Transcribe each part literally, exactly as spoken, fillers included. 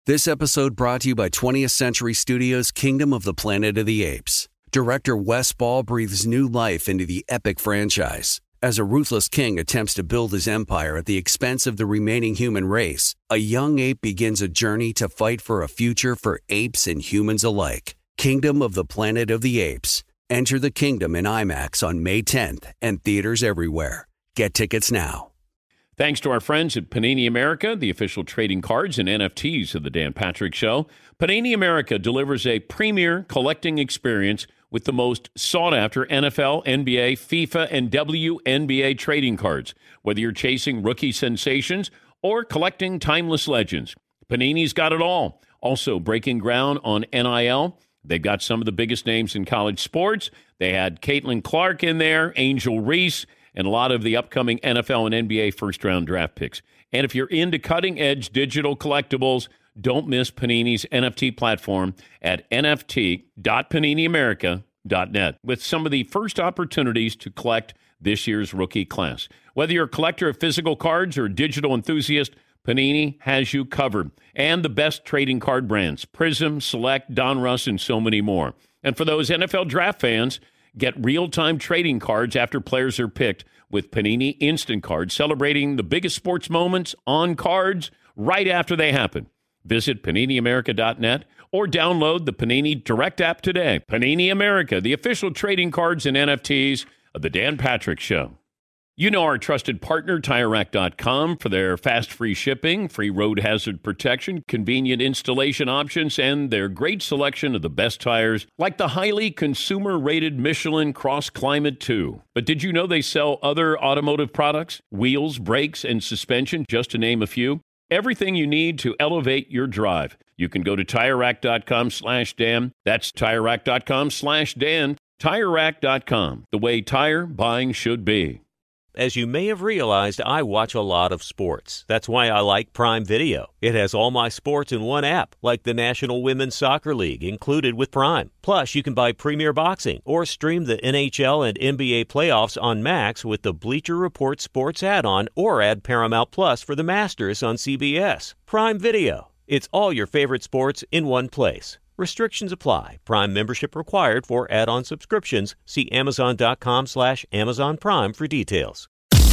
This episode brought to you by twentieth Century Studios' Kingdom of the Planet of the Apes. Director Wes Ball breathes new life into the epic franchise. As a ruthless king attempts to build his empire at the expense of the remaining human race, a young ape begins a journey to fight for a future for apes and humans alike. Kingdom of the Planet of the Apes. Enter the kingdom in IMAX on May tenth and theaters everywhere. Get tickets now. Thanks to our friends at Panini America, the official trading cards and N F Ts of the Dan Patrick Show. Panini America delivers a premier collecting experience with the most sought-after N F L, N B A, FIFA, and W N B A trading cards. Whether you're chasing rookie sensations or collecting timeless legends, Panini's got it all. Also, breaking ground on N I L. They've got some of the biggest names in college sports. They had Caitlin Clark in there, Angel Reese, and a lot of the upcoming N F L and N B A first-round draft picks. And if you're into cutting-edge digital collectibles, don't miss Panini's N F T platform at N F T dot panini america dot net with some of the first opportunities to collect this year's rookie class. Whether you're a collector of physical cards or a digital enthusiast, Panini has you covered. And the best trading card brands, Prism, Select, Donruss, and so many more. And for those N F L draft fans, get real-time trading cards after players are picked with Panini Instant Cards, celebrating the biggest sports moments on cards right after they happen. Visit panini america dot net or download the Panini Direct app today. Panini America, the official trading cards and N F Ts of the Dan Patrick Show. You know our trusted partner, Tire Rack dot com, for their fast, free shipping, free road hazard protection, convenient installation options, and their great selection of the best tires, like the highly consumer-rated Michelin Cross Climate two. But did you know they sell other automotive products? Wheels, brakes, and suspension, just to name a few. Everything you need to elevate your drive. You can go to Tire Rack dot com slash Dan. That's Tire Rack dot com slash Dan. Tire Rack dot com, the way tire buying should be. As you may have realized, I watch a lot of sports. That's why I like Prime Video. It has all my sports in one app, like the National Women's Soccer League, included with Prime. Plus, you can buy Premier Boxing or stream the N H L and N B A playoffs on Max with the Bleacher Report Sports add-on, or add Paramount Plus for the Masters on C B S. Prime Video. It's all your favorite sports in one place. Restrictions apply. Prime membership required for add-on subscriptions. See amazon.com slash Amazon Prime for details.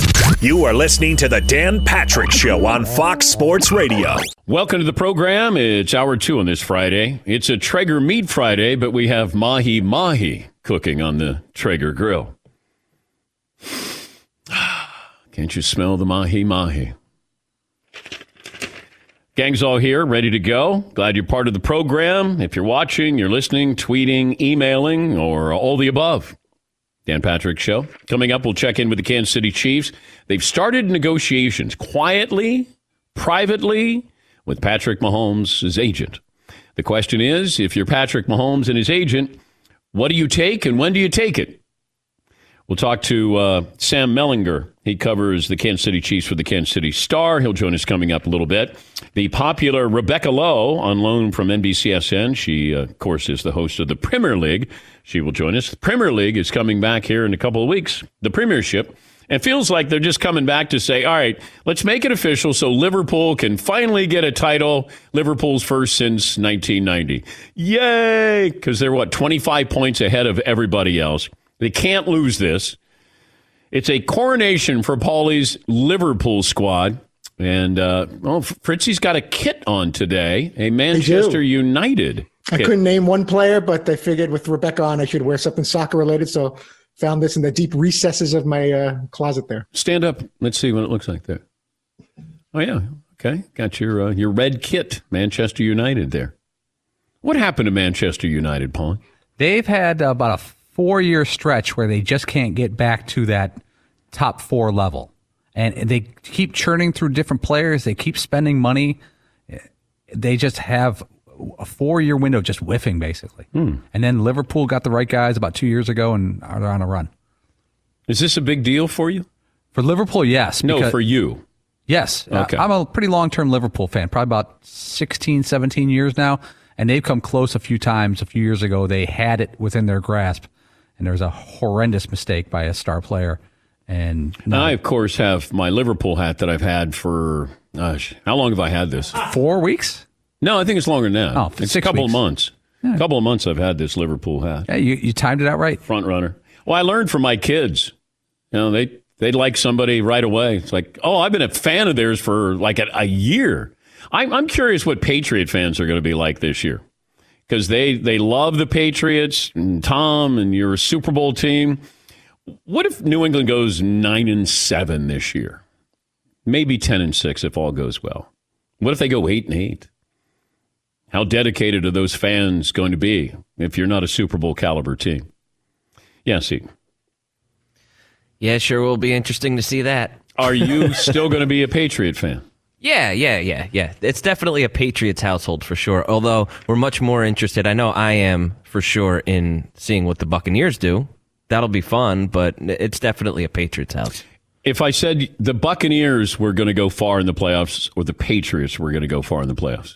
You are listening to the Dan Patrick Show on Fox Sports Radio. Welcome to the program. It's hour two on this Friday. It's a Traeger Meat Friday, but we have mahi-mahi cooking on the Traeger grill. Can't you smell the mahi-mahi? Gang's all here, ready to go. Glad you're part of the program. If you're watching, you're listening, tweeting, emailing, or all the above. Dan Patrick Show. Coming up, we'll check in with the Kansas City Chiefs. They've started negotiations quietly, privately, with Patrick Mahomes, his agent. The question is, if you're Patrick Mahomes and his agent, what do you take and when do you take it? We'll talk to uh, Sam Mellinger. He covers the Kansas City Chiefs for the Kansas City Star. He'll join us coming up a little bit. The popular Rebecca Lowe, on loan from N B C S N. She, uh, of course, is the host of the Premier League. She will join us. The Premier League is coming back here in a couple of weeks, the Premiership. And it feels like they're just coming back to say, all right, let's make it official so Liverpool can finally get a title. Liverpool's first since nineteen ninety. Yay! Because they're, what, twenty-five points ahead of everybody else. They can't lose this. It's a coronation for Paulie's Liverpool squad. And, uh, well, Fritzy's got a kit on today, a Manchester United I kit. couldn't name one player, but they figured with Rebecca on, I should wear something soccer-related, so found this in the deep recesses of my uh, closet there. Stand up. Let's see what it looks like there. Oh, yeah. Okay. Got your uh, your red kit, Manchester United there. What happened to Manchester United, Paul? They've had about a four-year stretch where they just can't get back to that top four level. And they keep churning through different players. They keep spending money. They just have a four-year window just whiffing, basically. Hmm. And then Liverpool got the right guys about two years ago and are on a run. Is this a big deal for you? For Liverpool, yes. No, because, for you. Yes. Okay. I'm a pretty long-term Liverpool fan, probably about sixteen, seventeen years now. And they've come close a few times. A few years ago, they had it within their grasp. And there was a horrendous mistake by a star player. And no. I, of course, have my Liverpool hat that I've had for, gosh, how long have I had this? Four weeks? No, I think it's longer than that. Oh, it's six a couple weeks. of months. A yeah. couple of months I've had this Liverpool hat. Yeah, you, you timed it out right. Front runner. Well, I learned from my kids. You know, they they like somebody right away. It's like, oh, I've been a fan of theirs for like a, a year. I'm, I'm curious what Patriot fans are going to be like this year. Because they, they love the Patriots and Tom and you're a Super Bowl team. What if New England goes nine and seven this year? Maybe ten and six if all goes well. What if they go eight and eight? How dedicated are those fans going to be if you're not a Super Bowl caliber team? Yeah, see. Yeah, sure will be interesting to see that. Are you still going to be a Patriot fan? Yeah, yeah, yeah, yeah. It's definitely a Patriots household for sure. Although we're much more interested, I know I am for sure, in seeing what the Buccaneers do. That'll be fun, but it's definitely a Patriots house. If I said the Buccaneers were going to go far in the playoffs or the Patriots were going to go far in the playoffs?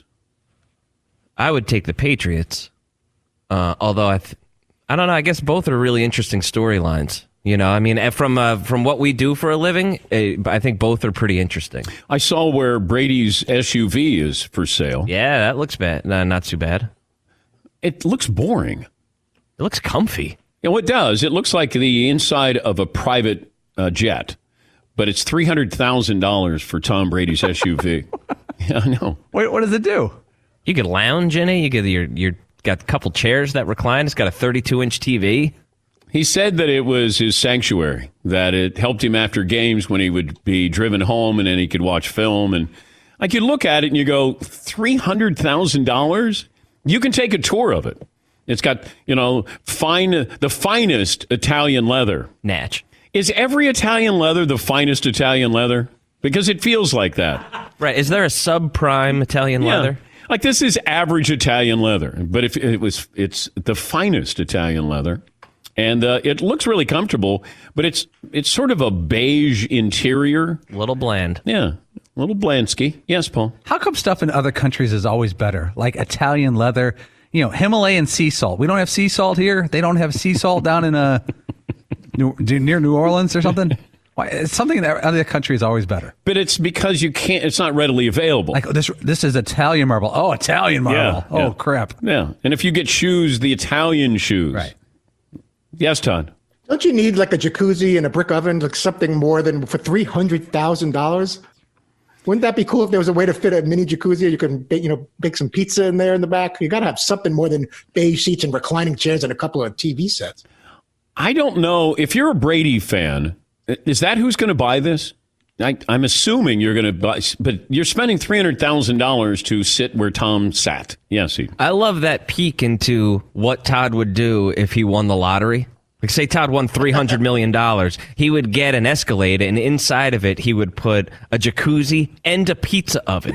I would take the Patriots. Uh, although I, th- I don't know. I guess both are really interesting storylines. You know, I mean, from uh, from what we do for a living, uh, I think both are pretty interesting. I saw where Brady's S U V is for sale. Yeah, that looks bad. No, not too bad. It looks boring. It looks comfy. You know, it does. It looks like the inside of a private uh, jet, but it's three hundred thousand dollars for Tom Brady's S U V. Yeah, I know. Wait, what does it do? You could lounge in it. You get your your got a couple chairs that recline. It's got a thirty-two inch T V. He said that it was his sanctuary, that it helped him after games when he would be driven home and then he could watch film. And like you look at it and you go, three hundred thousand dollars? You can take a tour of it. It's got, you know, fine, the finest Italian leather. Natch. Is every Italian leather the finest Italian leather? Because it feels like that. Right. Is there a subprime Italian yeah. leather? Like this is average Italian leather, but if it was, it's the finest Italian leather, and uh, it looks really comfortable. But it's it's sort of a beige interior, a little bland. Yeah, a little Blansky. Yes, Paul. How come stuff in other countries is always better? Like Italian leather, you know, Himalayan sea salt. We don't have sea salt here. They don't have sea salt down in uh, New, near New Orleans or something. Why, it's something in other country is always better. But it's because you can't, it's not readily available. Like this this is Italian marble. Oh, Italian marble. Yeah, oh, yeah. crap. Yeah. And if you get shoes, the Italian shoes. Right. Yes, Todd. Don't you need like a jacuzzi and a brick oven, like something more than for three hundred thousand dollars? Wouldn't that be cool if there was a way to fit a mini jacuzzi? You can, you know, bake some pizza in there in the back. You got to have something more than beige seats and reclining chairs and a couple of T V sets. I don't know. If you're a Brady fan, is that who's going to buy this? I, I'm assuming you're going to buy, but you're spending three hundred thousand dollars to sit where Tom sat. Yes, he. I love that peek into what Todd would do if he won the lottery. Like, say Todd won three hundred million dollars. He would get an Escalade, and inside of it, he would put a jacuzzi and a pizza oven.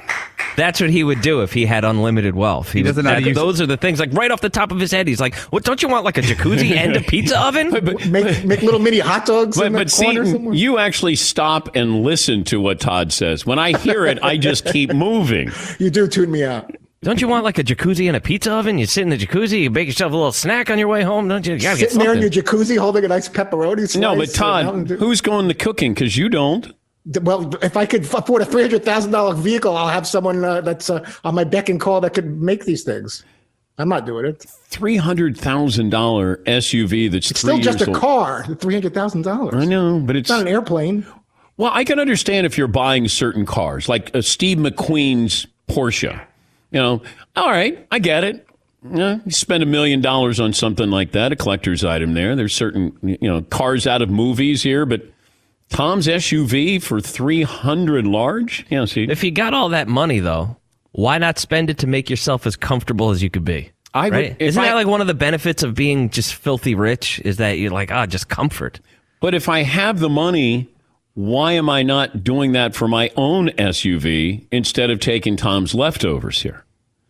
That's what he would do if he had unlimited wealth. He, he doesn't would, know how to use those are the things, like right off the top of his head. He's like, "What? Don't you want like a jacuzzi and a pizza oven? But, but, make make little mini hot dogs but, in the but corner see, somewhere." You actually stop and listen to what Todd says. When I hear it, I just keep moving. You do tune me out. Don't you want like a jacuzzi and a pizza oven? You sit in the jacuzzi, you make yourself a little snack on your way home, don't you? You gotta get Sitting there in something. your jacuzzi holding a nice pepperoni slice. No, but Todd, who's going to cooking? Because you don't. Well, if I could afford a three hundred thousand dollars vehicle, I'll have someone uh, that's uh, on my beck and call that could make these things. I'm not doing it. three hundred thousand dollars S U V that's It's three still just years a old. car, three hundred thousand dollars. I know, but it's, It's not an airplane. Well, I can understand if you're buying certain cars, like a Steve McQueen's Porsche. You know, all right, I get it. Yeah, you spend a million dollars on something like that, a collector's item there. There's certain, you know, cars out of movies here, but Tom's S U V for three hundred large? Yeah, see. If you got all that money, though, why not spend it to make yourself as comfortable as you could be? I right? would, if Isn't I, that like one of the benefits of being just filthy rich? Is that you're like, ah, just comfort. But if I have the money, why am I not doing that for my own S U V instead of taking Tom's leftovers here?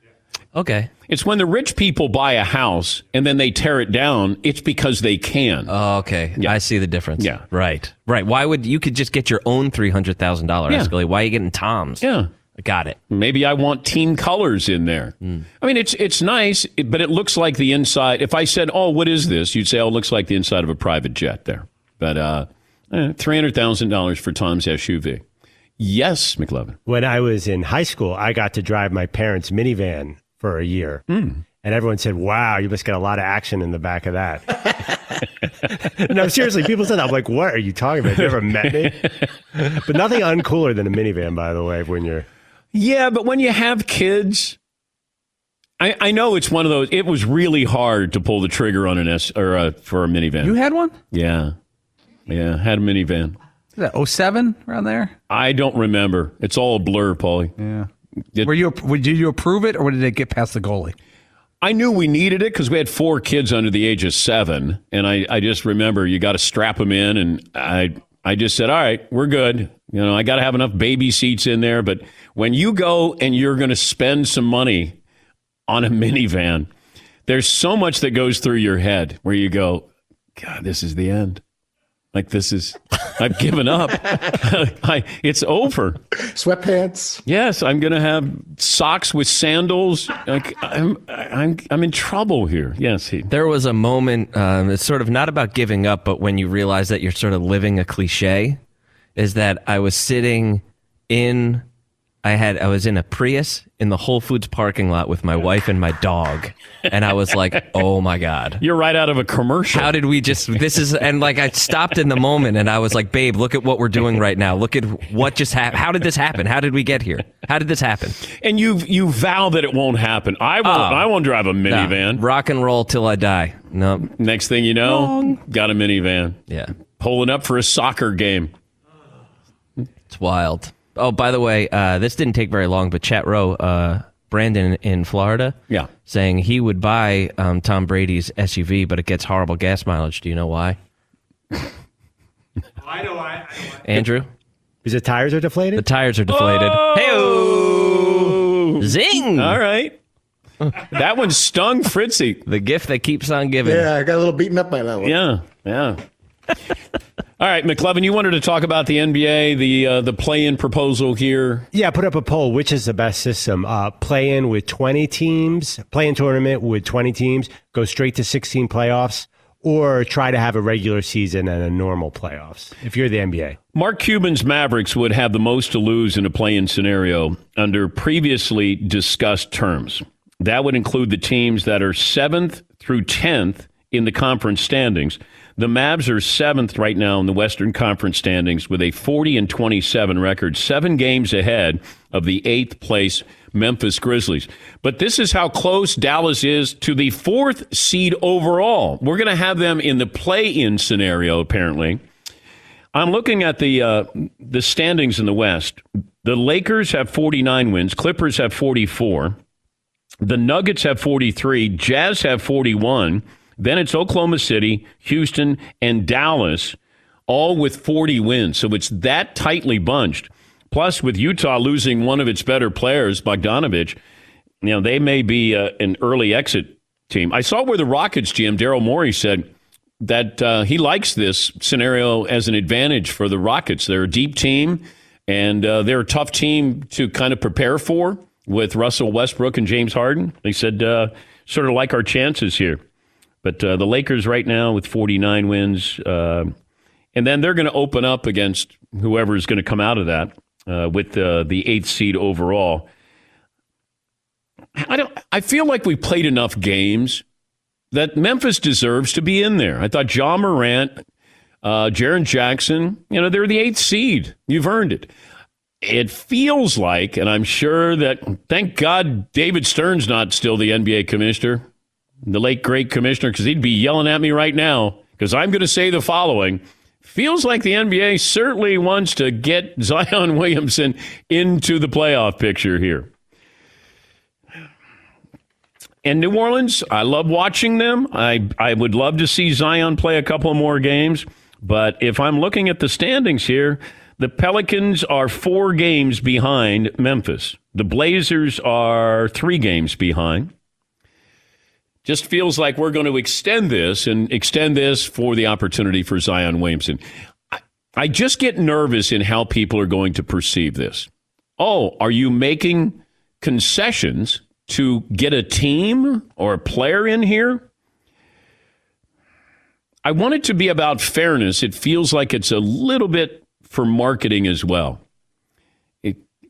Okay. It's when the rich people buy a house and then they tear it down, it's because they can. Oh, okay. Yeah. I see the difference. Yeah. Right. Right. Why would you could just get your own three hundred thousand dollars Yeah. Escalade? Why are you getting Tom's? Yeah. Got it. Maybe I want team colors in there. Mm. I mean, it's it's nice, but it looks like the inside. If I said, oh, what is this? You'd say, oh, it looks like the inside of a private jet there. But uh, three hundred thousand dollars for Tom's S U V. Yes, McLovin. When I was in high school, I got to drive my parents' minivan for a year. Mm. And everyone said, wow, you must get a lot of action in the back of that. No, seriously, people said that. I'm like, what are you talking about? Have you ever met me? But nothing uncooler than a minivan, by the way, when you're... Yeah, but when you have kids... I, I know it's one of those... It was really hard to pull the trigger on an S or a, for a minivan. You had one? Yeah. Yeah, had a minivan. Is that oh seven around there? I don't remember. It's all a blur, Paulie. Yeah. It, Were you? Did you approve it, or did it get past the goalie? I knew we needed it because we had four kids under the age of seven, and I, I just remember you got to strap them in, and I I just said, all right, we're good. You know, I got to have enough baby seats in there. But when you go and you're going to spend some money on a minivan, there's so much that goes through your head where you go, God, this is the end. Like, this is, I've given up. I, it's over. Sweatpants. Yes, I'm going to have socks with sandals. Like, I'm, I'm, I'm in trouble here. Yes. He, there was a moment, um, it's sort of not about giving up, but when you realize that you're sort of living a cliche, is that I was sitting in, I had, I was in a Prius in the Whole Foods parking lot with my wife and my dog. And I was like, oh my God. You're right out of a commercial. How did we just, this is, and like I stopped in the moment and I was like, babe, look at what we're doing right now. Look at what just happened. How did this happen? How did we get here? How did this happen? And you you vow that it won't happen. I won't, oh, I won't drive a minivan. No. Rock and roll till I die. No. Nope. Next thing you know, Wrong. Got a minivan. Yeah. Pulling up for a soccer game. It's wild. Oh, by the way, uh, this didn't take very long, but Chat Row, uh, Brandon in Florida, yeah, saying he would buy um, Tom Brady's S U V, but it gets horrible gas mileage. Do you know why? I know why. Andrew? Because the tires are deflated? The tires are deflated. Oh! Hey-o! Zing! All right. That one stung Fritzy. The gift that keeps on giving. Yeah, I got a little beaten up by that one. Yeah, yeah. All right, McLovin, you wanted to talk about the N B A, the uh, the play-in proposal here. Yeah, put up a poll. Which is the best system? Uh, play-in with twenty teams, play-in tournament with twenty teams, go straight to sixteen playoffs, or try to have a regular season and a normal playoffs, if you're the N B A. Mark Cuban's Mavericks would have the most to lose in a play-in scenario under previously discussed terms. That would include the teams that are seventh through tenth in the conference standings. The Mavs are seventh right now in the Western Conference standings with a forty and twenty-seven record, seven games ahead of the eighth place Memphis Grizzlies. But this is how close Dallas is to the fourth seed overall. We're going to have them in the play-in scenario, apparently. I'm looking at the uh, the standings in the West. The Lakers have forty-nine wins. Clippers have forty-four. The Nuggets have forty-three. Jazz have forty-one. Then it's Oklahoma City, Houston, and Dallas, all with forty wins. So it's that tightly bunched. Plus, with Utah losing one of its better players, Bogdanovich, you know, they may be uh, an early exit team. I saw where the Rockets G M, Daryl Morey, said that uh, he likes this scenario as an advantage for the Rockets. They're a deep team, and uh, they're a tough team to kind of prepare for with Russell Westbrook and James Harden. They said uh, sort of like our chances here. But uh, the Lakers right now with forty-nine wins, uh, and then they're going to open up against whoever is going to come out of that uh, with uh, the eighth seed overall. I don't. I feel like we played enough games that Memphis deserves to be in there. I thought Ja Morant, uh, Jaren Jackson, you know, they're the eighth seed. You've earned it. It feels like, and I'm sure that, thank God David Stern's not still the N B A commissioner. The late, great commissioner, because he'd be yelling at me right now, because I'm going to say the following. Feels like the N B A certainly wants to get Zion Williamson into the playoff picture here. And New Orleans, I love watching them. I, I would love to see Zion play a couple more games. But if I'm looking at the standings here, the Pelicans are four games behind Memphis. The Blazers are three games behind. Just feels like we're going to extend this and extend this for the opportunity for Zion Williamson. I, I just get nervous in how people are going to perceive this. Oh, are you making concessions to get a team or a player in here? I want it to be about fairness. It feels like it's a little bit for marketing as well.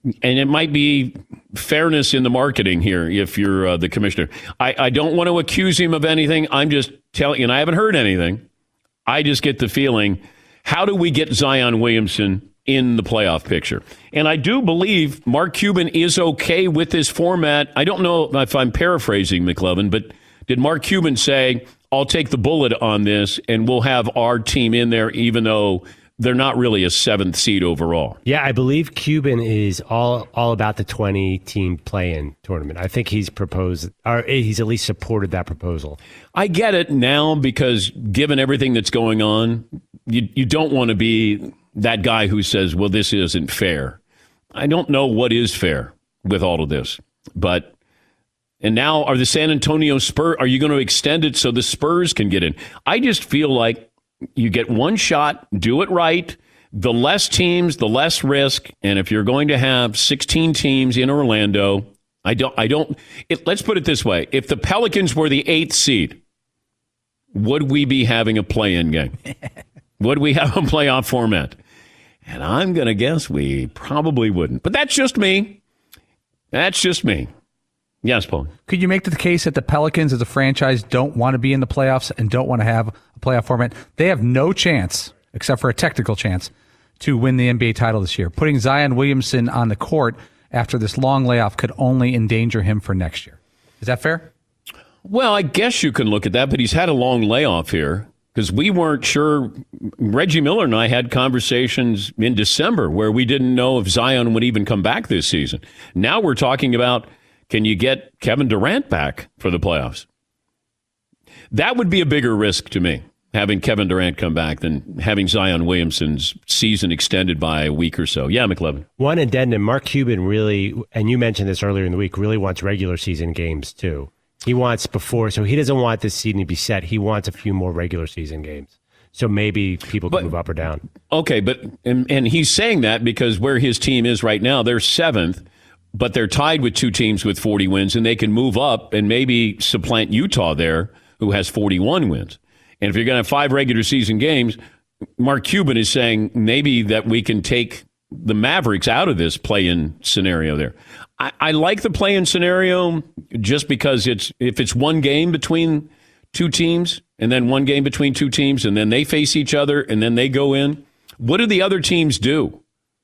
and it might be fairness in the marketing here if you're uh, the commissioner. I, I don't want to accuse him of anything. I'm just telling you, and I haven't heard anything. I just get the feeling, how do we get Zion Williamson in the playoff picture? And I do believe Mark Cuban is okay with this format. I don't know if I'm paraphrasing McLovin, but did Mark Cuban say, I'll take the bullet on this and we'll have our team in there even though they're not really a seventh seed overall? Yeah, I believe Cuban is all all about the twenty-team play-in tournament. I think he's proposed, or he's at least supported that proposal. I get it now because given everything that's going on, you you don't want to be that guy who says, well, this isn't fair. I don't know what is fair with all of this. But, and now are the San Antonio Spurs, are you going to extend it so the Spurs can get in? I just feel like you get one shot, do it right. The less teams, the less risk. And if you're going to have sixteen teams in Orlando, I don't, I don't, it, let's put it this way. If the Pelicans were the eighth seed, would we be having a play-in game? Would we have a playoff format? And I'm going to guess we probably wouldn't. But that's just me. That's just me. Yes, Paul. Could you make the case that the Pelicans as a franchise don't want to be in the playoffs and don't want to have a playoff format? They have no chance, except for a technical chance, to win the N B A title this year. Putting Zion Williamson on the court after this long layoff could only endanger him for next year. Is that fair? Well, I guess you can look at that, but he's had a long layoff here because we weren't sure. Reggie Miller and I had conversations in December where we didn't know if Zion would even come back this season. Now we're talking about, can you get Kevin Durant back for the playoffs? That would be a bigger risk to me, having Kevin Durant come back, than having Zion Williamson's season extended by a week or so. Yeah, McLevin. One addendum, Mark Cuban really, and you mentioned this earlier in the week, really wants regular season games too. He wants before, so he doesn't want this season to be set. He wants a few more regular season games. So maybe people can but, move up or down. Okay, but and, and he's saying that because where his team is right now, they're seventh. But they're tied with two teams with forty wins, and they can move up and maybe supplant Utah there, who has forty-one wins. And if you're going to have five regular season games, Mark Cuban is saying maybe that we can take the Mavericks out of this play-in scenario there. I, I like the play-in scenario just because it's if it's one game between two teams and then one game between two teams and then they face each other and then they go in, what do the other teams do?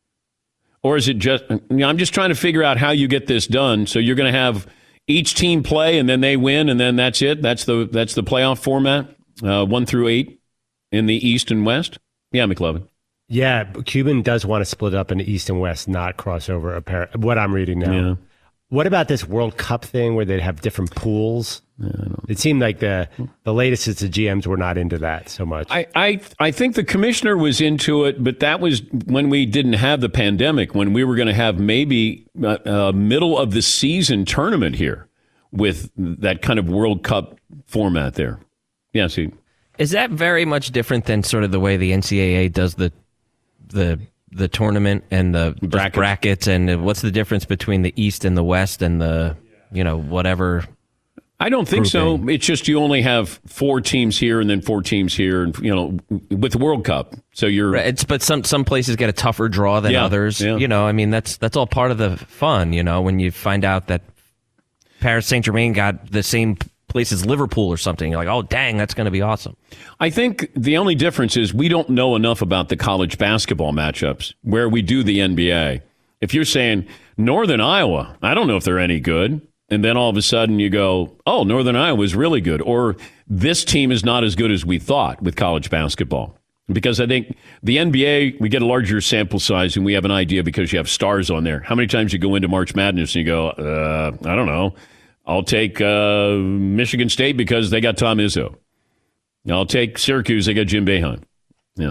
Or is it just, you know, I'm just trying to figure out how you get this done. So you're going to have each team play and then they win and then that's it. That's the that's the playoff format, uh, one through eight in the East and West. Yeah, McLevin. Yeah, Cuban does want to split up into East and West, not crossover. Apparent, what I'm reading now. Yeah. What about this World Cup thing where they'd have different pools? It seemed like the the latest is the G Ms were not into that so much. I, I I think the commissioner was into it, but that was when we didn't have the pandemic, when we were going to have maybe a, a middle of the season tournament here with that kind of World Cup format there. Yeah, see. Is that very much different than sort of the way the N C double A does the the the tournament and the brackets. brackets and what's the difference between the East and the West and the, you know, whatever? I don't think grouping. so. It's just you only have four teams here and then four teams here, and you know, with the World Cup. So you're right, it's but some some places get a tougher draw than yeah, others. Yeah. You know, I mean that's that's all part of the fun, you know, when you find out that Paris Saint-Germain got the same place as Liverpool or something. You're like, "Oh, dang, that's going to be awesome." I think the only difference is we don't know enough about the college basketball matchups where we do the N B A. If you're saying Northern Iowa, I don't know if they're any good. And then all of a sudden you go, oh, Northern Iowa is really good. Or this team is not as good as we thought with college basketball. Because I think the N B A, we get a larger sample size and we have an idea because you have stars on there. How many times you go into March Madness and you go, uh, I don't know. I'll take uh, Michigan State because they got Tom Izzo. I'll take Syracuse. They got Jim Boeheim. Yeah.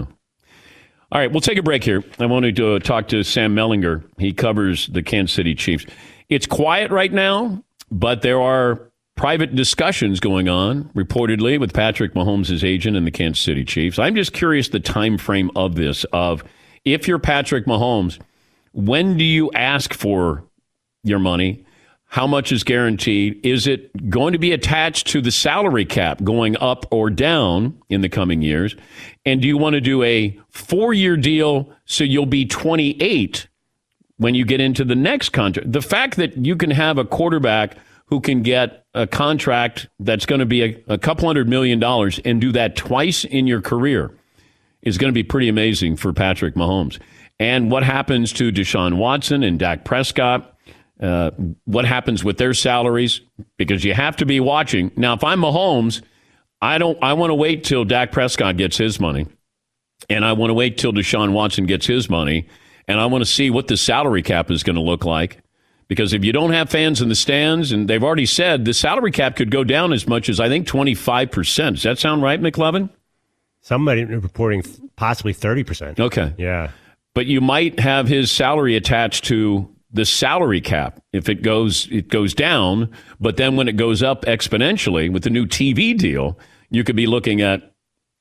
All right, we'll take a break here. I wanted to talk to Sam Mellinger. He covers the Kansas City Chiefs. It's quiet right now, but there are private discussions going on, reportedly, with Patrick Mahomes' agent and the Kansas City Chiefs. I'm just curious the time frame of this, of if you're Patrick Mahomes, when do you ask for your money? How much is guaranteed? Is it going to be attached to the salary cap going up or down in the coming years? And do you want to do a four-year deal so you'll be twenty-eight when you get into the next contract. The fact that you can have a quarterback who can get a contract that's going to be a, a couple hundred million dollars and do that twice in your career is going to be pretty amazing for Patrick Mahomes. And what happens to Deshaun Watson and Dak Prescott? Uh, what happens with their salaries? Because you have to be watching. Now, if I'm Mahomes, I don't. I want to wait till Dak Prescott gets his money, and I want to wait till Deshaun Watson gets his money, and I want to see what the salary cap is going to look like. Because if you don't have fans in the stands, and they've already said the salary cap could go down as much as, I think, twenty-five percent. Does that sound right, McLevin? Somebody reporting possibly thirty percent. Okay. Yeah. But you might have his salary attached to the salary cap. If it goes it goes down, but then when it goes up exponentially with the new T V deal, you could be looking at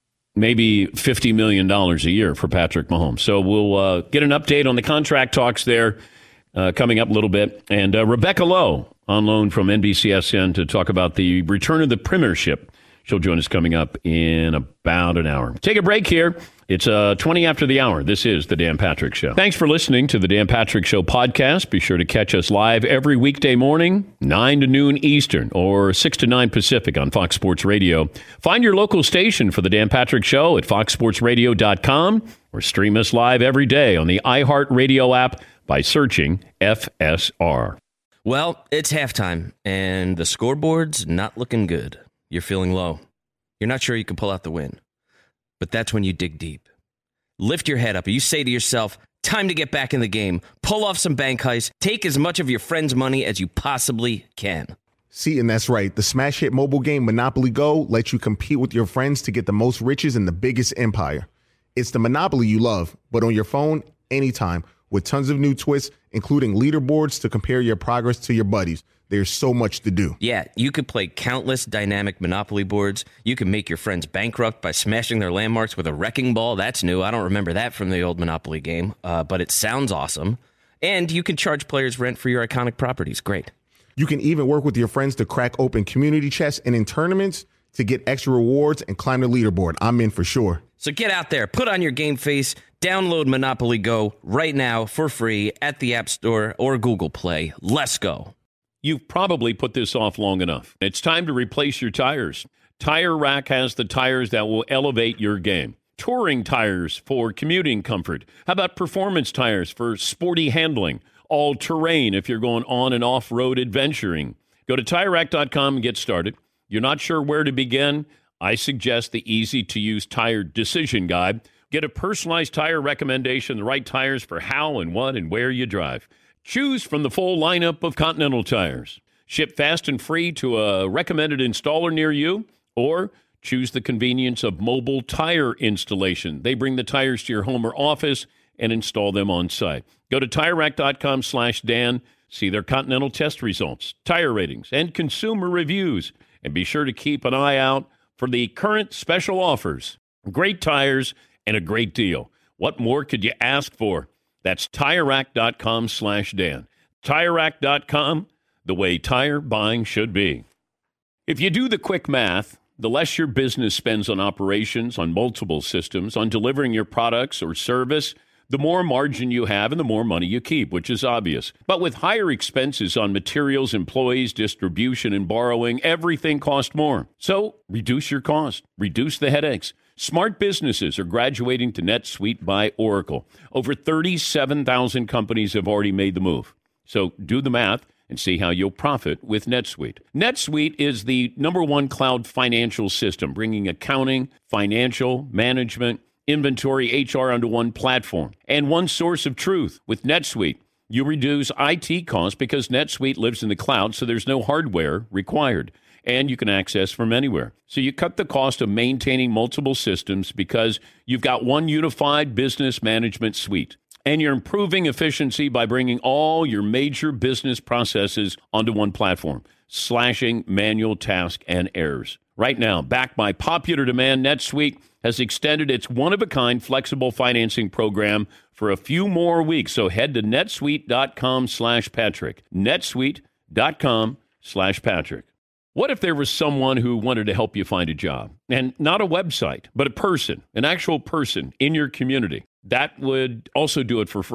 maybe fifty million dollars a year for Patrick Mahomes. So we'll uh, get an update on the contract talks there uh, coming up a little bit. And uh, Rebecca Lowe on loan from N B C S N to talk about the return of the Premiership. She'll join us coming up in about an hour. Take a break here. It's uh, twenty after the hour. This is The Dan Patrick Show. Thanks for listening to The Dan Patrick Show podcast. Be sure to catch us live every weekday morning, nine to noon Eastern or six to nine Pacific on Fox Sports Radio. Find your local station for The Dan Patrick Show at fox sports radio dot com or stream us live every day on the iHeartRadio app by searching F S R. Well, it's halftime, and the scoreboard's not looking good. You're feeling low. You're not sure you can pull out the win. But that's when you dig deep. Lift your head up and you say to yourself, time to get back in the game. Pull off some bank heists. Take as much of your friend's money as you possibly can. See, and that's right. The smash hit mobile game Monopoly Go lets you compete with your friends to get the most riches in the biggest empire. It's the Monopoly you love, but on your phone, anytime, with tons of new twists, including leaderboards to compare your progress to your buddies. There's so much to do. Yeah, you could play countless dynamic Monopoly boards. You can make your friends bankrupt by smashing their landmarks with a wrecking ball. That's new. I don't remember that from the old Monopoly game, uh, but it sounds awesome. And you can charge players rent for your iconic properties. Great. You can even work with your friends to crack open community chests and in tournaments to get extra rewards and climb the leaderboard. I'm in for sure. So get out there, put on your game face, download Monopoly Go right now for free at the App Store or Google Play. Let's go. You've probably put this off long enough. It's time to replace your tires. Tire Rack has the tires that will elevate your game. Touring tires for commuting comfort. How about performance tires for sporty handling? All-terrain if you're going on and off-road adventuring. Go to tire rack dot com and get started. You're not sure where to begin? I suggest the easy-to-use tire decision guide. Get a personalized tire recommendation, the right tires for how and what and where you drive. Choose from the full lineup of Continental tires. Ship fast and free to a recommended installer near you, or choose the convenience of mobile tire installation. They bring the tires to your home or office and install them on site. Go to tire rack dot com slash Dan. See their Continental test results, tire ratings, and consumer reviews. And be sure to keep an eye out for the current special offers. Great tires and a great deal. What more could you ask for? That's tire rack dot com slash Dan. tire rack dot com, the way tire buying should be. If you do the quick math, the less your business spends on operations, on multiple systems, on delivering your products or service, the more margin you have and the more money you keep, which is obvious. But with higher expenses on materials, employees, distribution, and borrowing, everything costs more. So reduce your cost, reduce the headaches. Smart businesses are graduating to NetSuite by Oracle. Over thirty-seven thousand companies have already made the move. So do the math and see how you'll profit with NetSuite. NetSuite is the number one cloud financial system, bringing accounting, financial, management, inventory, H R onto one platform and one source of truth. With NetSuite, you reduce I T costs because NetSuite lives in the cloud, so there's no hardware required. And you can access from anywhere. So you cut the cost of maintaining multiple systems because you've got one unified business management suite. And you're improving efficiency by bringing all your major business processes onto one platform, slashing manual tasks and errors. Right now, backed by popular demand, NetSuite has extended its one-of-a-kind flexible financing program for a few more weeks. So head to netsuite dot com slash Patrick. netsuite dot com slash Patrick. What if there was someone who wanted to help you find a job? And not a website, but a person, an actual person in your community. That would also do it for free.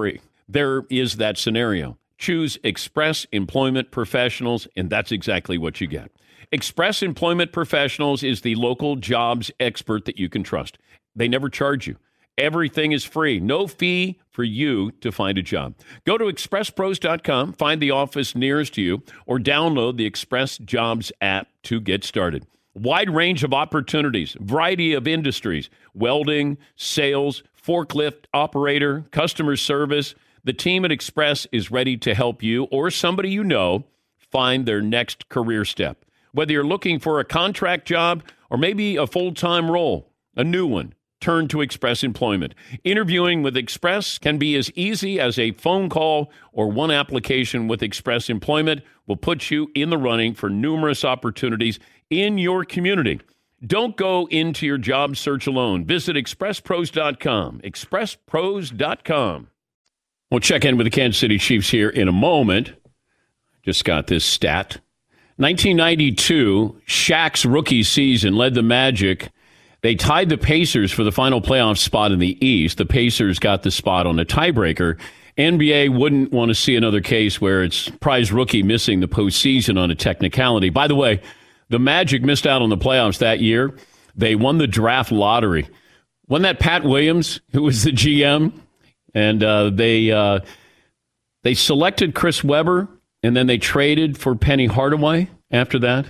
there is that scenario. Choose Express Employment Professionals, and that's exactly what you get. Express Employment Professionals is the local jobs expert that you can trust. They never charge you. Everything is free. No fee for you to find a job. Go to express pros dot com, find the office nearest you, or download the Express Jobs app to get started. Wide range of opportunities, variety of industries, welding, sales, forklift operator, customer service. The team at Express is ready to help you or somebody you know find their next career step. Whether you're looking for a contract job or maybe a full-time role, a new one, turn to Express Employment. Interviewing with Express can be as easy as a phone call, or one application with Express Employment will put you in the running for numerous opportunities in your community. Don't go into your job search alone. Visit express pros dot com. express pros dot com. We'll check in with the Kansas City Chiefs here in a moment. Just got this stat. nineteen ninety-two, Shaq's rookie season led the Magic. They tied the Pacers for the final playoff spot in the East. The Pacers got the spot on a tiebreaker. N B A wouldn't want to see another case where it's prize rookie missing the postseason on a technicality. By the way, the Magic missed out on the playoffs that year. They won the draft lottery. Wasn't that Pat Williams, who was the G M? And uh, they uh, they selected Chris Webber, and then they traded for Penny Hardaway after that.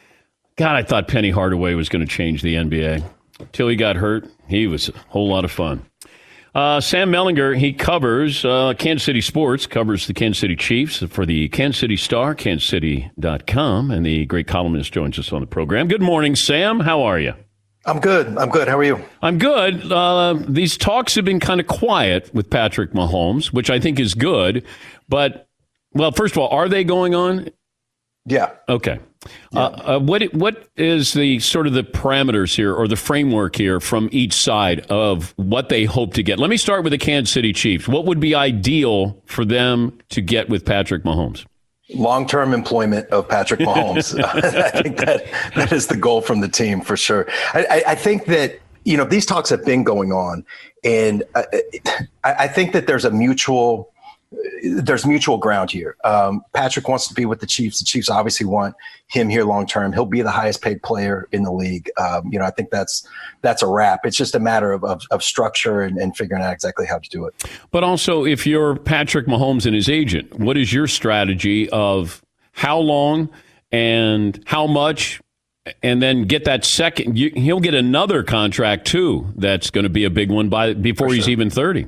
God, I thought Penny Hardaway was going to change the N B A. Till he got hurt, he was a whole lot of fun. Uh, Sam Mellinger, he covers uh, Kansas City sports, covers the Kansas City Chiefs for the Kansas City Star, kansas city dot com, and the great columnist joins us on the program. Good morning, Sam. How are you? I'm good. I'm good. How are you? I'm good. Uh, these talks have been kind of quiet with Patrick Mahomes, which I think is good. But, well, first of all, are they going on? Yeah. Okay. Yeah. Uh, uh, what what is the sort of the parameters here, or the framework here from each side of what they hope to get? Let me start with the Kansas City Chiefs. What would be ideal for them to get with Patrick Mahomes? Long-term employment of Patrick Mahomes. I think that that is the goal from the team for sure. I, I, I think that, you know, these talks have been going on, and I, I think that there's a mutual there's mutual ground here. Um, Patrick wants to be with the Chiefs. The Chiefs obviously want him here long term. He'll be the highest paid player in the league. Um, you know, I think that's that's a wrap. It's just a matter of of, of structure and, and figuring out exactly how to do it. But also, if you're Patrick Mahomes and his agent, what is your strategy of how long and how much, and then get that second? You, he'll get another contract too. That's going to be a big one by before he's even thirty.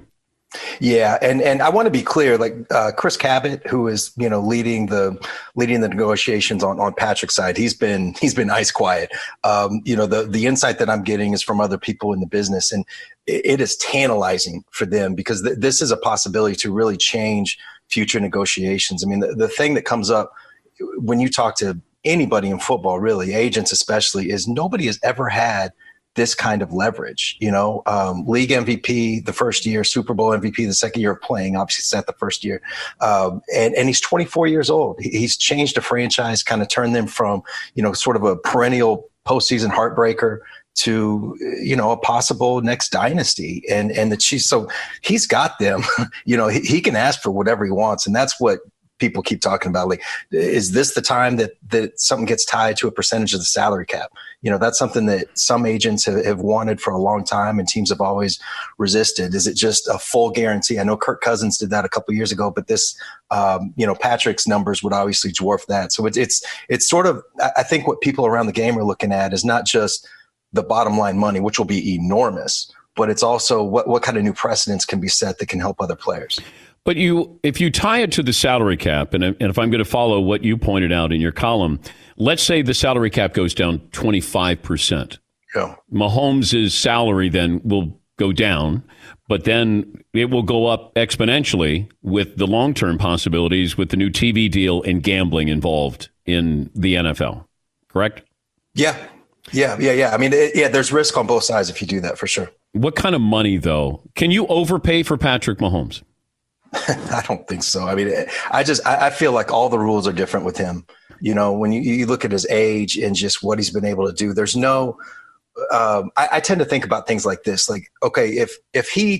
Yeah, and and I want to be clear, like uh, Chris Cabot, who is you know leading the leading the negotiations on, on Patrick's side, he's been he's been ice quiet. Um, you know, the the insight that I'm getting is from other people in the business, and it, it is tantalizing for them because th- this is a possibility to really change future negotiations. I mean, the, the thing that comes up when you talk to anybody in football, really agents especially, is nobody has ever had this kind of leverage. You know, um, league M V P the first year, Super Bowl M V P the second year of playing, obviously set the first year. Um, and, and he's twenty-four years old. He's changed a franchise, kind of turned them from, you know, sort of a perennial postseason heartbreaker to, you know, a possible next dynasty. And, and the Chiefs, so he's got them, you know, he, he can ask for whatever he wants. And that's what people keep talking about. Like, is this the time that, that something gets tied to a percentage of the salary cap? You know, that's something that some agents have, have wanted for a long time and teams have always resisted. Is it just a full guarantee? I know Kirk Cousins did that a couple of years ago, but this, um, you know, Patrick's numbers would obviously dwarf that. So it's, it's, it's sort of, I think what people around the game are looking at is not just the bottom line money, which will be enormous, but it's also what, what kind of new precedents can be set that can help other players. But you, if you tie it to the salary cap, and, and if I'm going to follow what you pointed out in your column, let's say the salary cap goes down twenty-five percent. Yeah. Mahomes' salary then will go down, but then it will go up exponentially with the long-term possibilities with the new T V deal and gambling involved in the N F L. Correct? Yeah. Yeah. Yeah. Yeah. I mean, it, yeah, there's risk on both sides if you do that, for sure. What kind of money, though? Can you overpay for Patrick Mahomes? I don't think so. I mean, I just, I feel like all the rules are different with him. You know, when you, you look at his age and just what he's been able to do, there's no, um, I, I tend to think about things like this. Like, okay, if, if he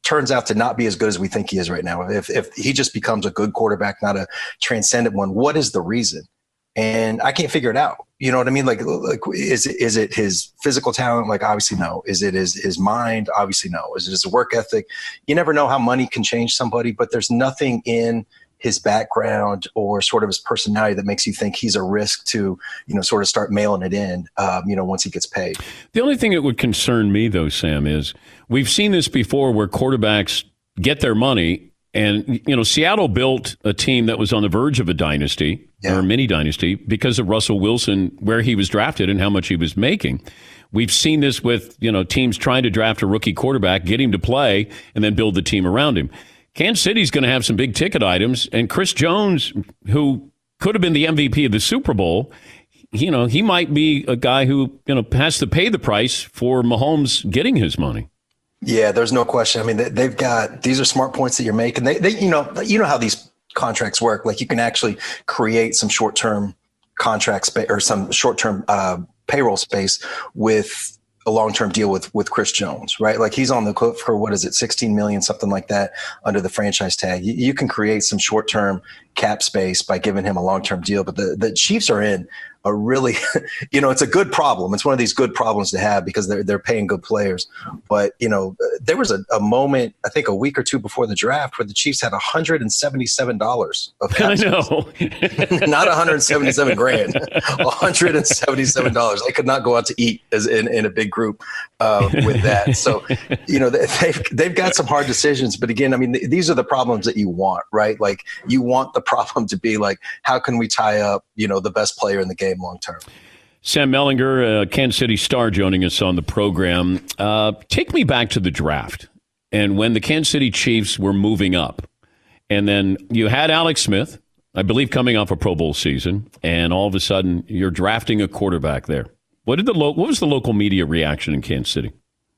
turns out to not be as good as we think he is right now, if if he just becomes a good quarterback, not a transcendent one, what is the reason? And I can't figure it out. You know what I mean? Like, like is it, is it his physical talent? Like, obviously no. Is it his, his mind? Obviously no. Is it his work ethic? You never know how money can change somebody, but there's nothing in his background or sort of his personality that makes you think he's a risk to, you know, sort of start mailing it in, um, you know, once he gets paid. The only thing that would concern me, though, Sam, is we've seen this before where quarterbacks get their money. And, you know, Seattle built a team that was on the verge of a dynasty yeah. or a mini dynasty because of Russell Wilson, where he was drafted and how much he was making. We've seen this with, you know, teams trying to draft a rookie quarterback, get him to play, and then build the team around him. Kansas City's going to have some big ticket items. And Chris Jones, who could have been the M V P of the Super Bowl, you know, he might be a guy who, you know, has to pay the price for Mahomes getting his money. Yeah, there's no question. I mean, they, they've got, these are smart points that you're making. They, they, you know, you know how these contracts work. Like, you can actually create some short-term contracts or some short-term uh, payroll space with a long-term deal with, with Chris Jones, right? Like, he's on the hook for, what is it, sixteen million, something like that under the franchise tag. You, you can create some short-term cap space by giving him a long-term deal, but the, the Chiefs are in a really, you know, it's a good problem. It's one of these good problems to have because they're they're paying good players. But, you know, there was a, a moment, I think a week or two before the draft, where the Chiefs had one hundred seventy-seven dollars of cap space. I know. Not one hundred seventy-seven grand, one hundred seventy-seven dollars. They could not go out to eat as in, in a big group uh, with that. So, you know, they've, they've got some hard decisions. But again, I mean, th- these are the problems that you want, right? Like, you want the problem to be like, how can we tie up, you know, the best player in the game long term? Sam Mellinger, uh, Kansas City Star, joining us on the program. Uh, take me back to the draft and when the Kansas City Chiefs were moving up. And then you had Alex Smith, I believe, coming off a Pro Bowl season, and all of a sudden you're drafting a quarterback there. What did the lo- what was the local media reaction in Kansas City?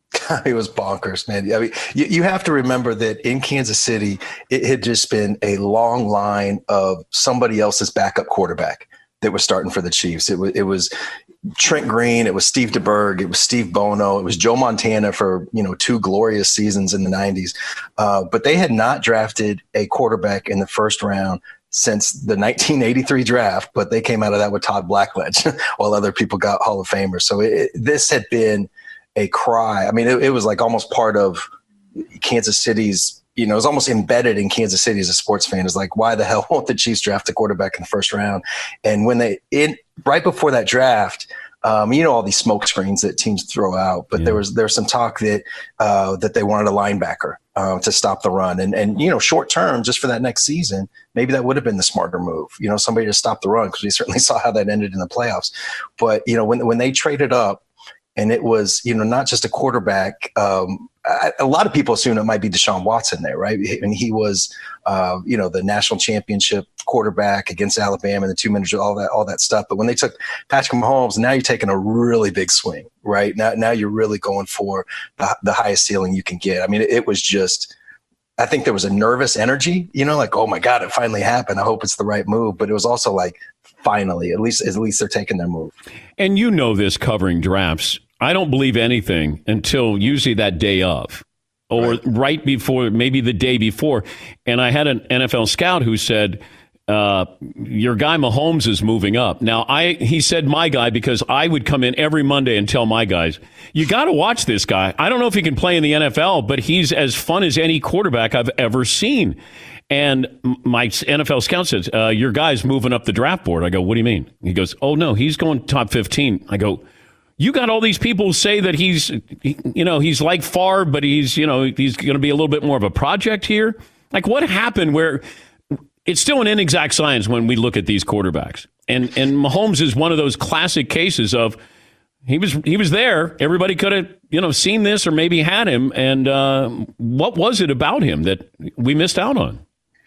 It was bonkers, man. I mean, you, you have to remember that in Kansas City, it had just been a long line of somebody else's backup quarterback that was starting for the Chiefs. It was, it was Trent Green, it was Steve DeBerg, it was Steve Bono, it was Joe Montana for, you know, two glorious seasons in the nineties. Uh, but they had not drafted a quarterback in the first round since the nineteen eighty-three draft, but they came out of that with Todd Blackledge while other people got Hall of Famers. So it, this had been a cry. I mean, it, it was like almost part of Kansas City's, you know, it was almost embedded in Kansas City as a sports fan. Is like, why the hell won't the Chiefs draft a quarterback in the first round? And when they, in right before that draft, um, you know, all these smoke screens that teams throw out, but yeah. there was there was some talk that uh, that they wanted a linebacker uh, to stop the run, and and you know, short term, just for that next season, maybe that would have been the smarter move. You know, somebody to stop the run, because we certainly saw how that ended in the playoffs. But you know, when when they traded up. And it was, you know, not just a quarterback. Um, I, a lot of people assume it might be Deshaun Watson there, right? And he was, uh, you know, the national championship quarterback against Alabama in the two minutes, all that, all that stuff. But when they took Patrick Mahomes, now you're taking a really big swing, right? Now, now you're really going for the, the highest ceiling you can get. I mean, it, it was just. I think there was a nervous energy, you know, like, oh my God, it finally happened. I hope it's the right move. But it was also like, finally, at least at least they're taking their move. And you know this, covering drafts. I don't believe anything until usually that day of or right, right before, maybe the day before. And I had an N F L scout who said, uh, your guy Mahomes is moving up. Now, I he said my guy because I would come in every Monday and tell my guys, you got to watch this guy. I don't know if he can play in the N F L, but he's as fun as any quarterback I've ever seen. And my N F L scout says, uh, your guy's moving up the draft board. I go, what do you mean? He goes, oh, no, he's going top fifteen. I go, you got all these people who say that he's, you know, he's like Favre, but he's, you know, he's going to be a little bit more of a project here. Like, what happened where it's still an inexact science when we look at these quarterbacks. And and Mahomes is one of those classic cases of he was he was there. Everybody could have, you know, seen this or maybe had him. And uh, what was it about him that we missed out on?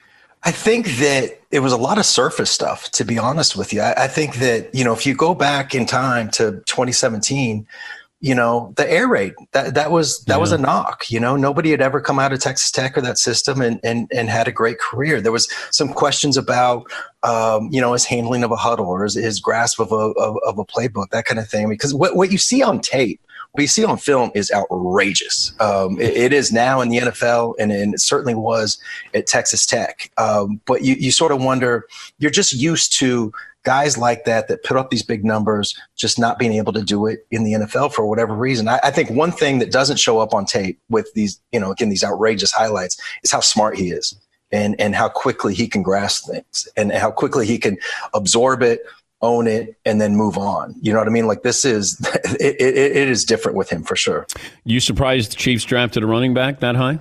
I think that it was a lot of surface stuff, to be honest with you. I, I think that, you know, if you go back in time to twenty seventeen, you know, the air raid, that, that was that yeah. was a knock. You know, nobody had ever come out of Texas Tech or that system and and, and had a great career. There was some questions about, um, you know, his handling of a huddle or his, his grasp of a, of, of a playbook, that kind of thing. Because what, what you see on tape, what you see on film is outrageous. Um, it, it is now in the N F L, and, and it certainly was at Texas Tech. Um, but you, you sort of wonder, you're just used to guys like that that put up these big numbers, just not being able to do it in the N F L for whatever reason. I, I think one thing that doesn't show up on tape with these, you know, again, these outrageous highlights is how smart he is and, and how quickly he can grasp things and how quickly he can absorb it, own it, and then move on. You know what I mean? Like this is, it, it, it is different with him for sure. You surprised the Chiefs drafted a running back that high?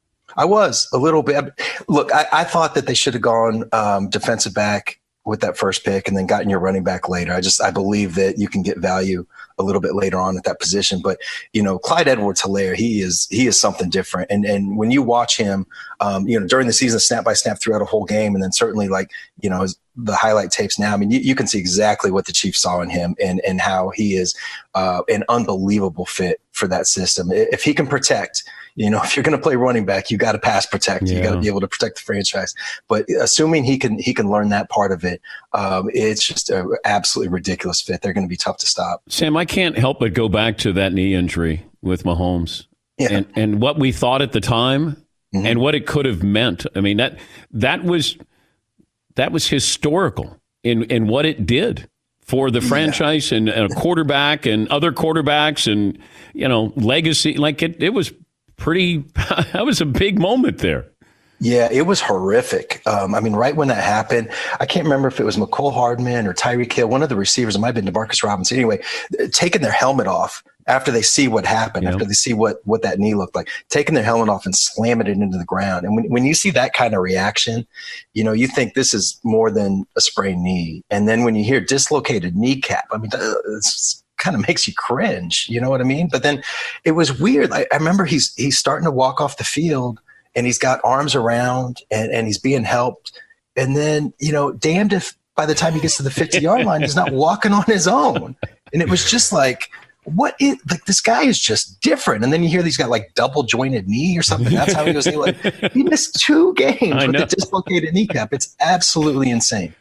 I was a little bit. Look, I, I thought that they should have gone um, defensive back with that first pick and then gotten your running back later. I just, I believe that you can get value a little bit later on at that position. But, you know, Clyde Edwards-Helaire, he is, he is something different. And, and when you watch him, um, you know, during the season, snap by snap throughout a whole game, and then certainly like, you know, his, the highlight tapes now, I mean, you, you can see exactly what the Chiefs saw in him and, and how he is uh, an unbelievable fit for that system. If he can protect, you know, if you're going to play running back, you got to pass protect. Yeah. You got to be able to protect the franchise. But assuming he can, he can learn that part of it, um, it's just an absolutely ridiculous fit. They're going to be tough to stop. Sam, I can't help but go back to that knee injury with Mahomes yeah. and, and what we thought at the time mm-hmm. and what it could have meant. I mean, that that was that was historical in, in what it did for the franchise yeah. and, and a quarterback and other quarterbacks and, you know, legacy. Like it, it was pretty, that was a big moment there. Yeah, it was horrific. Um, I mean, right when that happened, I can't remember if it was McCole Hardman or Tyreek Hill, one of the receivers, it might have been DeMarcus Robinson. Anyway, taking their helmet off after they see what happened, yep. after they see what, what that knee looked like, taking their helmet off and slamming it into the ground. And when, when you see that kind of reaction, you know, you think this is more than a sprained knee. And then when you hear dislocated kneecap, I mean, it's kind of makes you cringe, you know what I mean? But then it was weird. I, I remember he's he's starting to walk off the field and he's got arms around and, and he's being helped. And then, you know, damned if by the time he gets to the fifty-yard line, he's not walking on his own. And it was just like, what is, like, this guy is just different. And then you hear he's got like double jointed knee or something. That's how he was able, like, he missed two games with a dislocated kneecap. It's absolutely insane.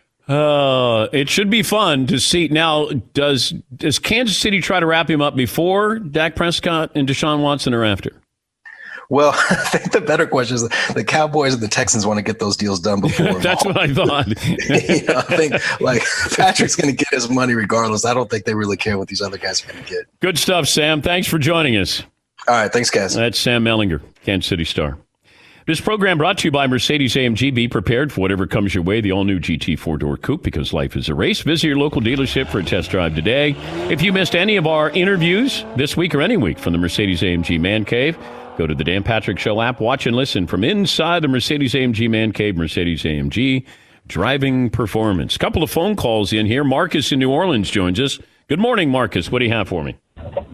Uh, it should be fun to see. Now, does does Kansas City try to wrap him up before Dak Prescott and Deshaun Watson or after? Well, I think the better question is the Cowboys and the Texans want to get those deals done before. That's what I thought. you know, I think like Patrick's going to get his money regardless. I don't think they really care what these other guys are going to get. Good stuff, Sam. Thanks for joining us. All right. Thanks, guys. That's Sam Mellinger, Kansas City Star. This program brought to you by Mercedes-A M G. Be prepared for whatever comes your way. The all-new G T four-door coupe, because life is a race. Visit your local dealership for a test drive today. If you missed any of our interviews this week or any week from the Mercedes-A M G Man Cave, go to the Dan Patrick Show app. Watch and listen from inside the Mercedes-A M G Man Cave. Mercedes-A M G, driving performance. Couple of phone calls in here. Marcus in New Orleans joins us. Good morning, Marcus. What do you have for me?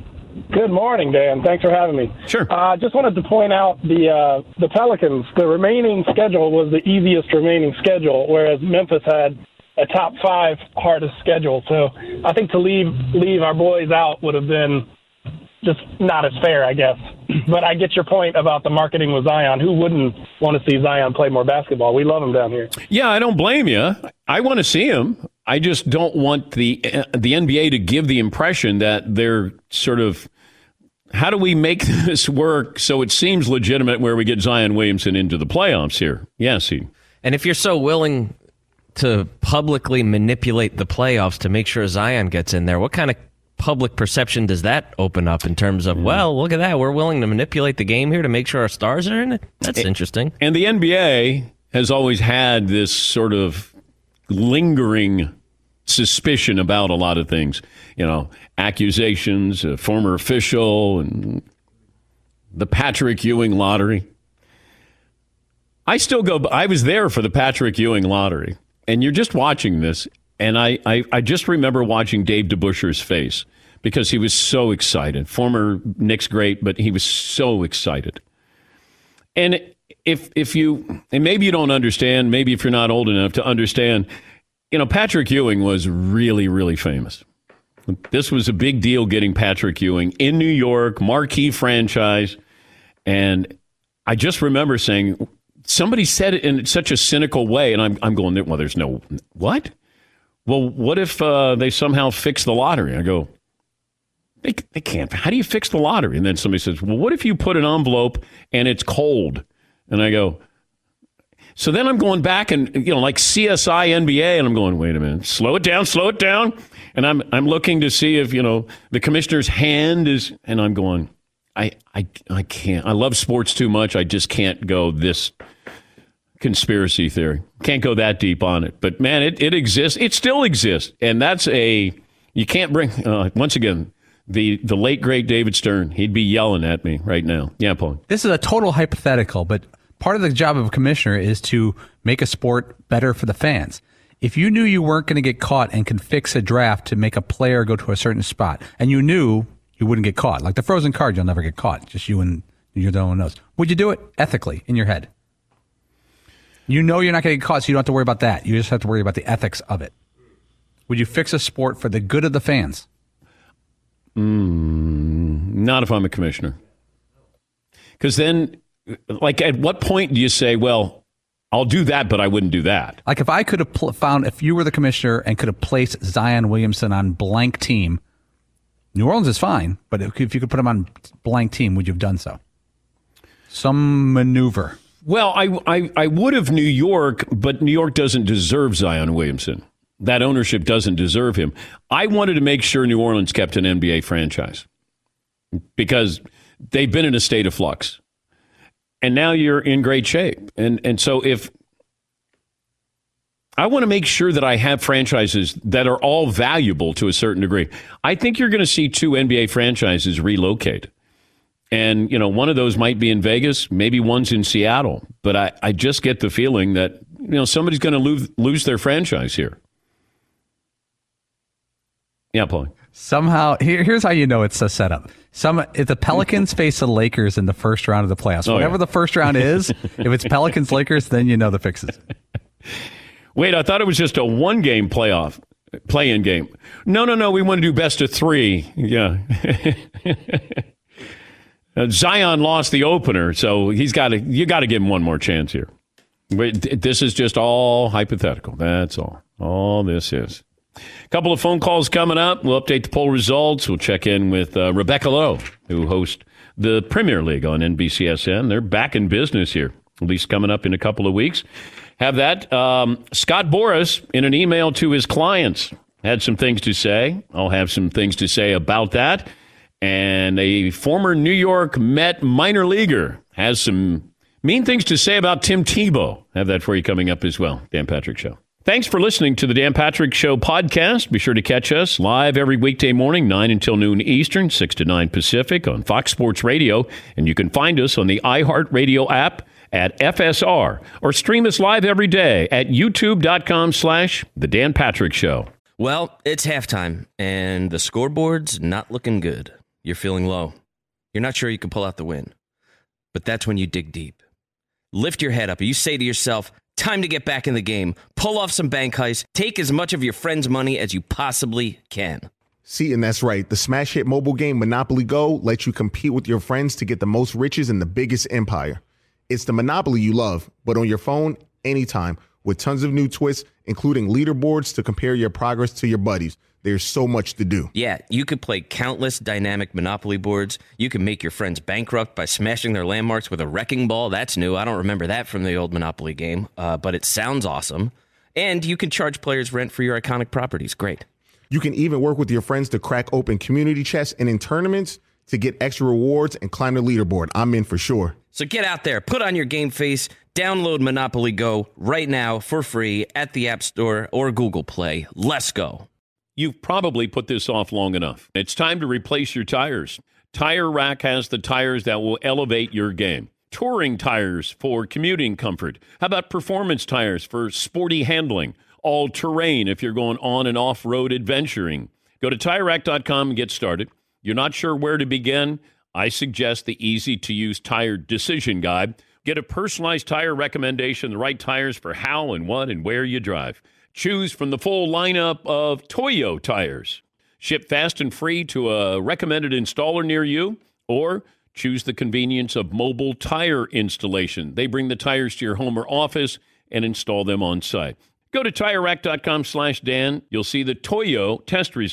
Good morning, Dan. Thanks for having me. Sure. I uh, just wanted to point out the uh, the Pelicans, the remaining schedule was the easiest remaining schedule, whereas Memphis had a top five hardest schedule. So I think to leave leave our boys out would have been just not as fair, I guess. But I get your point about the marketing with Zion. Who wouldn't want to see Zion play more basketball? We love him down here. Yeah, I don't blame you. I want to see him. I just don't want the uh, the N B A to give the impression that they're sort of, how do we make this work so it seems legitimate where we get Zion Williamson into the playoffs here? Yes. He, and if you're so willing to publicly manipulate the playoffs to make sure Zion gets in there, what kind of public perception does that open up in terms of, well, look at that, we're willing to manipulate the game here to make sure our stars are in it? That's interesting. And the N B A has always had this sort of lingering suspicion about a lot of things, you know, accusations, a former official, and the Patrick Ewing lottery. I still go, I was there for the Patrick Ewing lottery, and you're just watching this, and I, I, I just remember watching Dave DeBusschere's face because he was so excited. Former Knicks great, but he was so excited. And if if you, and maybe you don't understand, maybe if you're not old enough to understand, you know, Patrick Ewing was really, really famous. This was a big deal getting Patrick Ewing in New York, marquee franchise. And I just remember saying, somebody said it in such a cynical way, and I'm I'm going, well, there's no, what? Well, what if uh, they somehow fix the lottery? I go, They, they can't. How do you fix the lottery? And then somebody says, well, what if you put an envelope and it's cold? And I go, so then I'm going back and, you know, like C S I N B A, and I'm going, wait a minute, slow it down, slow it down. And I'm I'm looking to see if, you know, the commissioner's hand is, and I'm going, I I I can't. I love sports too much. I just can't go this conspiracy theory. Can't go that deep on it. But, man, it, it exists. It still exists. And that's a, you can't bring, uh, once again, the, the late, great David Stern, he'd be yelling at me right now. Yeah, Paul. This is a total hypothetical, but part of the job of a commissioner is to make a sport better for the fans. If you knew you weren't going to get caught and can fix a draft to make a player go to a certain spot, and you knew you wouldn't get caught, like the frozen card, you'll never get caught, just you and you're the one who knows. Would you do it ethically in your head? You know you're not going to get caught, so you don't have to worry about that. You just have to worry about the ethics of it. Would you fix a sport for the good of the fans? Mm, not if I'm a commissioner. Because then, like, at what point do you say, well, I'll do that, but I wouldn't do that? Like, if I could have pl- found, if you were the commissioner and could have placed Zion Williamson on blank team, New Orleans is fine, but if, if you could put him on blank team, would you have done so? Some maneuver. Well, I, I, I would have New York, but New York doesn't deserve Zion Williamson. That ownership doesn't deserve him. I wanted to make sure New Orleans kept an N B A franchise because they've been in a state of flux. And now you're in great shape. And and so if I want to make sure that I have franchises that are all valuable to a certain degree, I think you're going to see two N B A franchises relocate. And, you know, one of those might be in Vegas, maybe one's in Seattle. But I, I just get the feeling that, you know, somebody's going to lose, lose their franchise here. Yeah, Paul. Somehow, here, here's how you know it's a setup. Some if the Pelicans face the Lakers in the first round of the playoffs, oh, whatever yeah. the first round is, if it's Pelicans Lakers, then you know the fixes. Wait, I thought it was just a one game playoff play-in game. No, no, no. We want to do best of three. Yeah. uh, Zion lost the opener, so he's got to. You got to give him one more chance here. But this is just all hypothetical. That's all. All this is. A couple of phone calls coming up. We'll update the poll results. We'll check in with uh, Rebecca Lowe, who hosts the Premier League on N B C S N. They're back in business here, at least coming up in a couple of weeks. Have that. Um, Scott Boras, in an email to his clients, had some things to say. I'll have some things to say about that. And a former New York Met minor leaguer has some mean things to say about Tim Tebow. Have that for you coming up as well. Dan Patrick Show. Thanks for listening to the Dan Patrick Show podcast. Be sure to catch us live every weekday morning, nine until noon Eastern, six to nine Pacific on Fox Sports Radio. And you can find us on the iHeartRadio app at F S R or stream us live every day at youtube.com slash The Dan Patrick Show. Well, it's halftime, and the scoreboard's not looking good. You're feeling low. You're not sure you can pull out the win. But that's when you dig deep. Lift your head up. You say to yourself, time to get back in the game. Pull off some bank heists. Take as much of your friend's money as you possibly can. See, and that's right. The smash hit mobile game Monopoly Go lets you compete with your friends to get the most riches in the biggest empire. It's the Monopoly you love, but on your phone, anytime, with tons of new twists, including leaderboards to compare your progress to your buddies. There's so much to do. Yeah, you could play countless dynamic Monopoly boards. You can make your friends bankrupt by smashing their landmarks with a wrecking ball. That's new. I don't remember that from the old Monopoly game, uh, but it sounds awesome. And you can charge players rent for your iconic properties. Great. You can even work with your friends to crack open community chests and in tournaments to get extra rewards and climb the leaderboard. I'm in for sure. So get out there, put on your game face, download Monopoly Go right now for free at the App Store or Google Play. Let's go. You've probably put this off long enough. It's time to replace your tires. Tire Rack has the tires that will elevate your game. Touring tires for commuting comfort. How about performance tires for sporty handling? All-terrain if you're going on and off-road adventuring. Go to Tire Rack dot com and get started. You're not sure where to begin? I suggest the easy-to-use tire decision guide. Get a personalized tire recommendation, the right tires for how and what and where you drive. Choose from the full lineup of Toyo tires. Ship fast and free to a recommended installer near you, or choose the convenience of mobile tire installation. They bring the tires to your home or office and install them on site. Go to Tire Rack dot com slash Dan. You'll see the Toyo test results.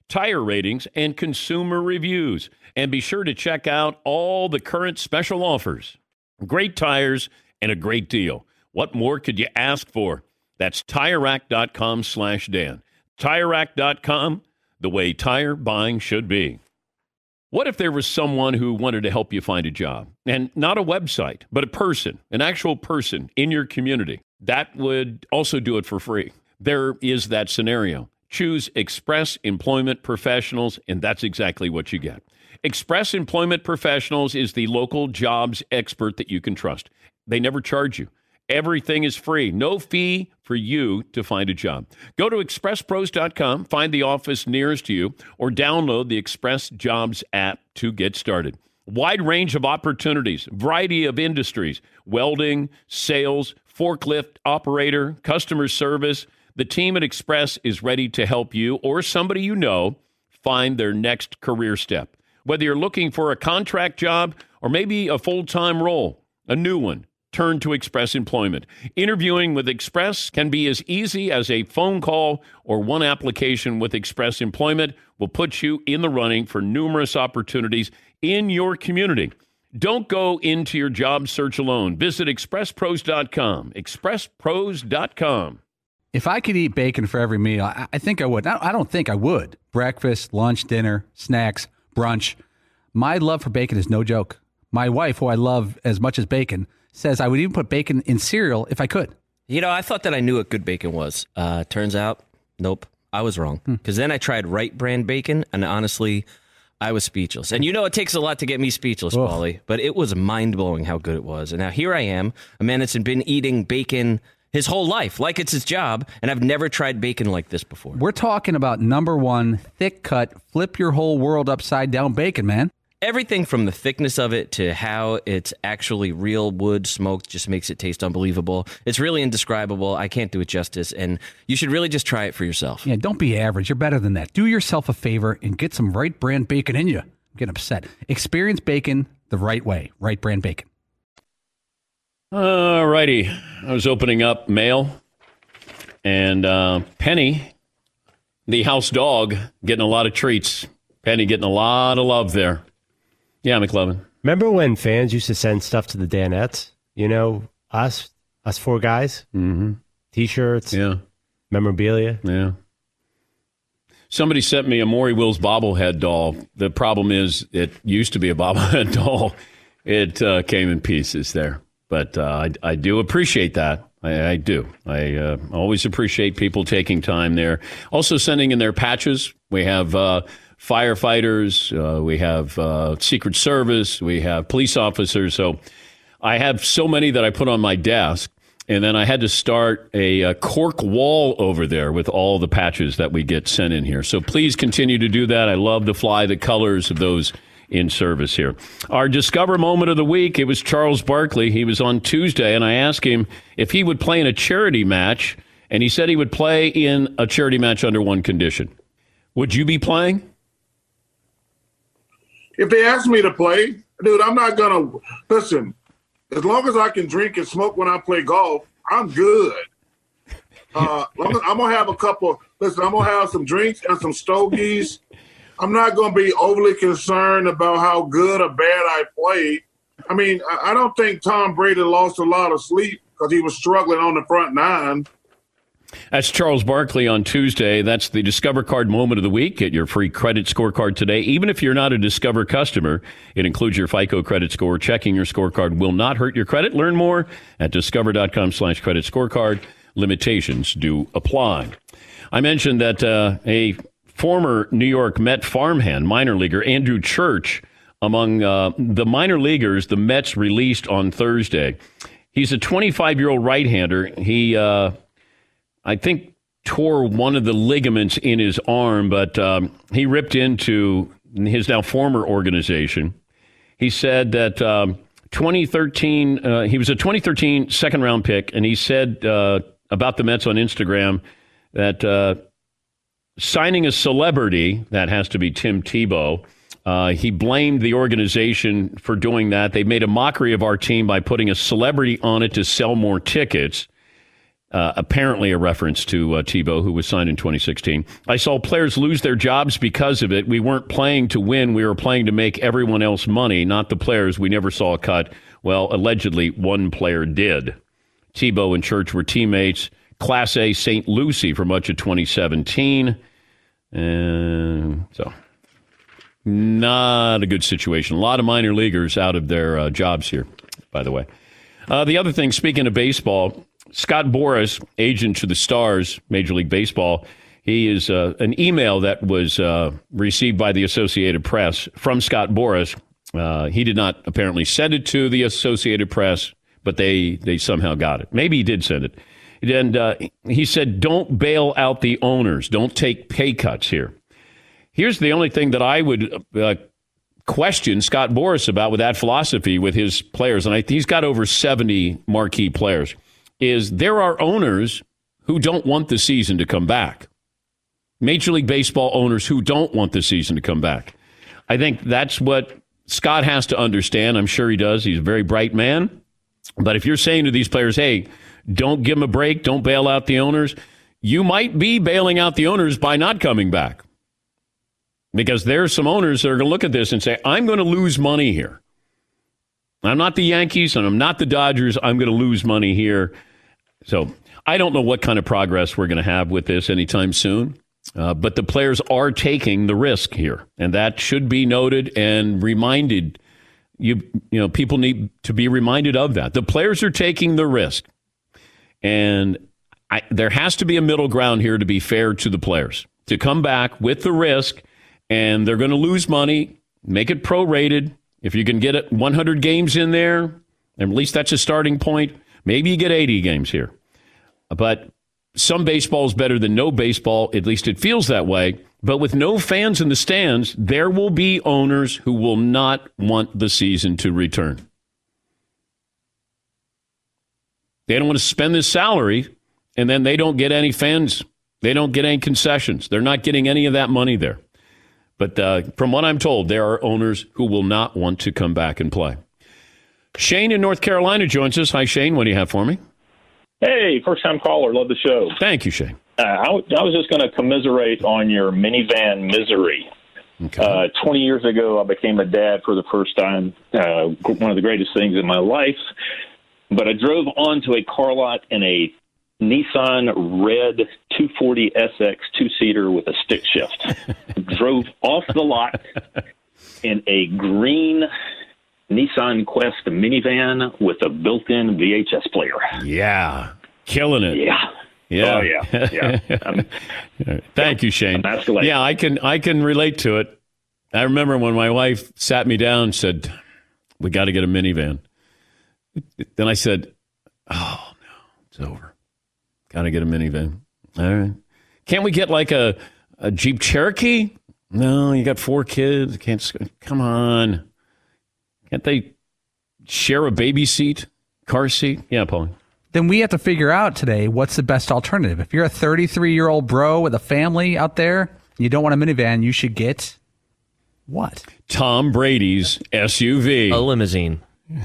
tire ratings, and consumer reviews. And be sure to check out all the current special offers. Great tires and a great deal. What more could you ask for? That's TireRack.com slash Dan. TireRack dot com, the way tire buying should be. What if there was someone who wanted to help you find a job? And not a website, but a person, an actual person in your community. That would also do it for free. There is that scenario. Choose Express Employment Professionals, and that's exactly what you get. Express Employment Professionals is the local jobs expert that you can trust. They never charge you. Everything is free. No fee for you to find a job. Go to express pros dot com, find the office nearest you, or download the Express Jobs app to get started. Wide range of opportunities, variety of industries, welding, sales, forklift operator, customer service. The team at Express is ready to help you or somebody you know find their next career step. Whether you're looking for a contract job or maybe a full-time role, a new one, turn to Express Employment. Interviewing with Express can be as easy as a phone call, or one application with Express Employment will put you in the running for numerous opportunities in your community. Don't go into your job search alone. Visit express pros dot com. express pros dot com. If I could eat bacon for every meal, I, I think I would. I don't think I would. Breakfast, lunch, dinner, snacks, brunch. My love for bacon is no joke. My wife, who I love as much as bacon, says I would even put bacon in cereal if I could. You know, I thought that I knew what good bacon was. Uh, turns out, nope, I was wrong. Because hmm. then I tried Wright brand bacon, and honestly, I was speechless. And you know, it takes a lot to get me speechless, oh. Paulie, but it was mind-blowing how good it was. And now here I am, a man that's been eating bacon his whole life, like it's his job, and I've never tried bacon like this before. We're talking about number one, thick-cut, flip your whole world upside down bacon, man. Everything from the thickness of it to how it's actually real wood smoked just makes it taste unbelievable. It's really indescribable. I can't do it justice, and you should really just try it for yourself. Yeah, don't be average. You're better than that. Do yourself a favor and get some Wright brand bacon in you. Get upset. Experience bacon the right way. Wright brand bacon. All righty. I was opening up mail, and uh, Penny, the house dog, getting a lot of treats. Penny getting a lot of love there. Yeah, McLovin. Remember when fans used to send stuff to the Danettes? You know, us, us four guys? Mm-hmm. T-shirts. Yeah. Memorabilia. Yeah. Somebody sent me a Maury Wills bobblehead doll. The problem is it used to be a bobblehead doll. It uh, came in pieces there. But uh, I, I do appreciate that. I, I do. I uh, always appreciate people taking time there. Also sending in their patches. We have uh, firefighters. Uh, we have uh, Secret Service. We have police officers. So I have so many that I put on my desk. And then I had to start a, a cork wall over there with all the patches that we get sent in here. So please continue to do that. I love to fly the colors of those in service here. Our Discover Moment of the Week, it was Charles Barkley. He was on Tuesday, and I asked him if he would play in a charity match, and he said he would play in a charity match under one condition. Would you be playing? If they ask me to play, dude, I'm not going to – listen, as long as I can drink and smoke when I play golf, I'm good. Uh, I'm going to have a couple – listen, I'm going to have some drinks and some stogies. I'm not going to be overly concerned about how good or bad I played. I mean, I don't think Tom Brady lost a lot of sleep because he was struggling on the front nine. That's Charles Barkley on Tuesday. That's the Discover Card Moment of the Week. Get your free credit scorecard today. Even if you're not a Discover customer, it includes your FICO credit score. Checking your scorecard will not hurt your credit. Learn more at discover.com slash credit scorecard. Limitations do apply. I mentioned that uh, a former New York Met farmhand, minor leaguer Andrew Church, among uh, the minor leaguers the Mets released on Thursday. He's a twenty-five-year-old right-hander. He, uh, I think, tore one of the ligaments in his arm, but um, he ripped into his now former organization. He said that um, twenty thirteen, uh, he was a twenty thirteen second-round pick, and he said uh, about the Mets on Instagram that uh, signing a celebrity, that has to be Tim Tebow, uh, he blamed the organization for doing that. They made a mockery of our team by putting a celebrity on it to sell more tickets. Uh, apparently a reference to uh, Tebow, who was signed in twenty sixteen. I saw players lose their jobs because of it. We weren't playing to win. We were playing to make everyone else money, not the players. We never saw a cut. Well, allegedly, one player did. Tebow and Church were teammates. Class A Saint Lucie for much of twenty seventeen. And so, not a good situation. A lot of minor leaguers out of their uh, jobs here, by the way. Uh, the other thing, speaking of baseball, Scott Boras, agent to the Stars, Major League Baseball, he is uh, an email that was uh, received by the Associated Press from Scott Boras. Uh, he did not apparently send it to the Associated Press, but they, they somehow got it. Maybe he did send it. And uh, he said, don't bail out the owners. Don't take pay cuts here. Here's the only thing that I would uh, question Scott Boras about with that philosophy with his players, and I, he's got over seventy marquee players, is there are owners who don't want the season to come back. Major League Baseball owners who don't want the season to come back. I think that's what Scott has to understand. I'm sure he does. He's a very bright man. But if you're saying to these players, hey, don't give them a break, don't bail out the owners, you might be bailing out the owners by not coming back. Because there's some owners that are going to look at this and say, I'm going to lose money here. I'm not the Yankees and I'm not the Dodgers. I'm going to lose money here. So I don't know what kind of progress we're going to have with this anytime soon. Uh, but the players are taking the risk here. And that should be noted and reminded. You, you know, people need to be reminded of that. The players are taking the risk. And I, there has to be a middle ground here to be fair to the players. To come back with the risk, and they're going to lose money, make it prorated. If you can get it one hundred games in there, and at least that's a starting point. Maybe you get eighty games here. But some baseball is better than no baseball. At least it feels that way. But with no fans in the stands, there will be owners who will not want the season to return. They don't want to spend this salary, and then they don't get any fans. They don't get any concessions. They're not getting any of that money there. But uh, from what I'm told, there are owners who will not want to come back and play. Shane in North Carolina joins us. Hi, Shane. What do you have for me? Hey, first-time caller. Love the show. Thank you, Shane. Uh, I, w- I was just going to commiserate on your minivan misery. Okay. Uh, twenty years ago, I became a dad for the first time, uh, one of the greatest things in my life. But I drove onto a car lot in a Nissan red two forty S X two-seater with a stick shift. Drove off the lot in a green Nissan Quest minivan with a built-in V H S player. Yeah. Killing it. Yeah. Yeah. Oh, yeah. yeah. Um, Thank you, Shane. Escalade. Yeah, I can I can relate to it. I remember when my wife sat me down and said, we got to get a minivan. Then I said, oh, no, it's over. Got to get a minivan. All right. Can't we get like a, a Jeep Cherokee? No, you got four kids. Can't. Come on. Can't they share a baby seat, car seat? Yeah, Paul. Then we have to figure out today what's the best alternative. If you're a thirty-three-year-old bro with a family out there, and you don't want a minivan, you should get what? Tom Brady's S U V. A limousine.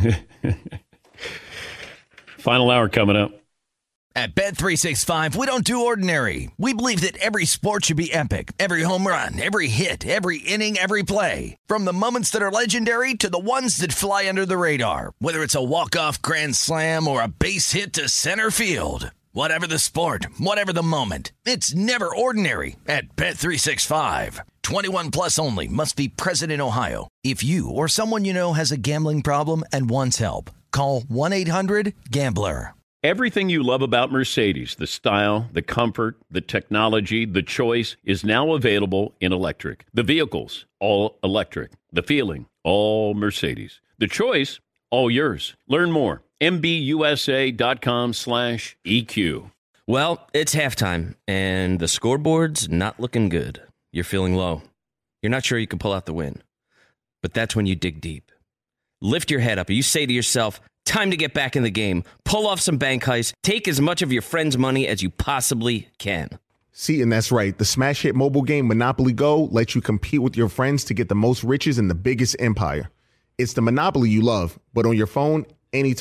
Final hour coming up. At Bet three sixty-five, we don't do ordinary. We believe that every sport should be epic. Every home run, every hit, every inning, every play. From the moments that are legendary to the ones that fly under the radar. Whether it's a walk-off grand slam or a base hit to center field. Whatever the sport, whatever the moment. It's never ordinary at Bet three sixty-five. twenty-one plus only. Must be present in Ohio. If you or someone you know has a gambling problem and wants help, call one eight hundred gambler. Everything you love about Mercedes, the style, the comfort, the technology, the choice, is now available in electric. The vehicles, all electric. The feeling, all Mercedes. The choice, all yours. Learn more. MBUSA.com slash EQ. Well, it's halftime, and the scoreboard's not looking good. You're feeling low. You're not sure you can pull out the win. But that's when you dig deep. Lift your head up, and you say to yourself, time to get back in the game. Pull off some bank heists. Take as much of your friend's money as you possibly can. See, and that's right. The smash hit mobile game Monopoly Go lets you compete with your friends to get the most riches in the biggest empire. It's the Monopoly you love, but on your phone, anytime,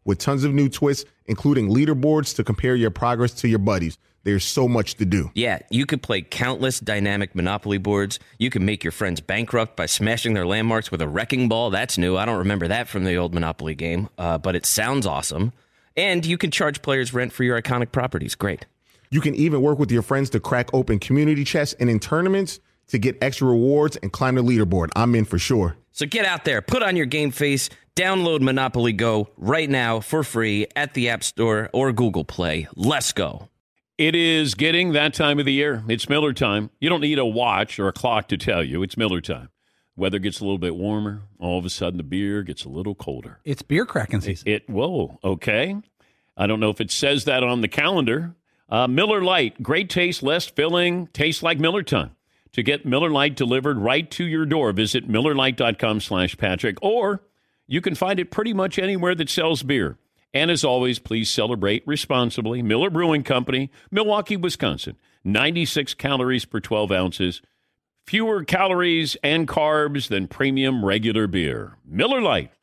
with tons of new twists, including leaderboards to compare your progress to your buddies. There's so much to do. Yeah, you could play countless dynamic Monopoly boards. You can make your friends bankrupt by smashing their landmarks with a wrecking ball. That's new. I don't remember that from the old Monopoly game, uh, but it sounds awesome. And you can charge players rent for your iconic properties. Great. You can even work with your friends to crack open community chests and in tournaments to get extra rewards and climb the leaderboard. I'm in for sure. So get out there, put on your game face, download Monopoly Go right now for free at the App Store or Google Play. Let's go. It is getting that time of the year. It's Miller time. You don't need a watch or a clock to tell you. It's Miller time. Weather gets a little bit warmer. All of a sudden, the beer gets a little colder. It's beer cracking season. It, it whoa, okay. I don't know if it says that on the calendar. Uh, Miller Lite, great taste, less filling, tastes like Miller time. To get Miller Lite delivered right to your door, visit MillerLite.com slash Patrick, or you can find it pretty much anywhere that sells beer. And as always, please celebrate responsibly. Miller Brewing Company, Milwaukee, Wisconsin. ninety-six calories per twelve ounces. Fewer calories and carbs than premium regular beer. Miller Lite.